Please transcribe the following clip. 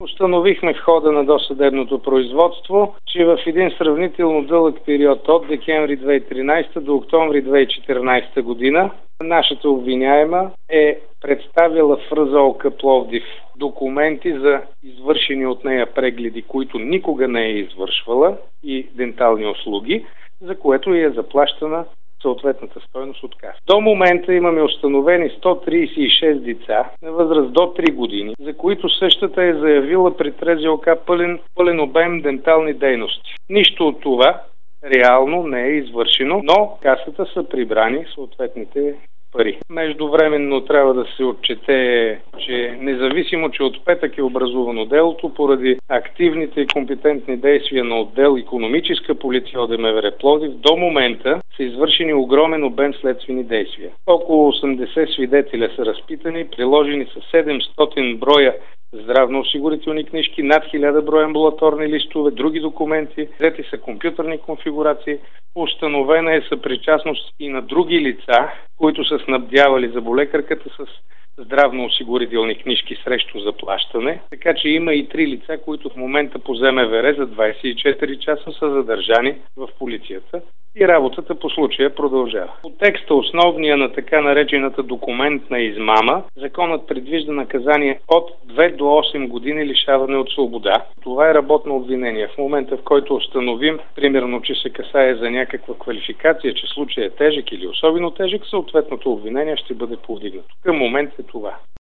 Установихме в хода на досъдебното производство, че в един сравнително дълъг период от декември 2013 до октомври 2014 година нашата обвиняема е представила в РЗОК Пловдив документи за извършени от нея прегледи, които никога не е извършвала, и дентални услуги, за което е заплащана съответната стойност от Каса. До момента имаме установени 136 деца на възраст до 3 години, за които същата е заявила пред РЗОК пълен обем дентални дейности. Нищо от това реално не е извършено, но Касата са прибрани съответните пари. Междувременно трябва да се отчете, че независимо, че от петък е образувано делото, поради активните и компетентни действия на отдел икономическа полиция от МВР Пловдив, до момента са извършени огромен обем следствени действия. Около 80 свидетеля са разпитани, приложени са 700 броя здравноосигурителни книжки, над 1000 броя амбулаторни листове, други документи, взети са компютърни конфигурации, установена е съпричастност и на други лица, които са снабдявали зъболекарката с здравноосигурителни книжки срещу заплащане. Така че има и 3 лица, които в момента по ЗМВР за 24 часа са задържани в полицията и работата по случая продължава. По текста основния на така наречената документна измама, законът предвижда наказание от 2 до 8 години лишаване от свобода. Това е работно обвинение. В момента, в който установим, примерно, че се касае за някаква квалификация, че случай е тежък или особено тежък, съответното обвинение ще бъде повдигнато. Към момент е това.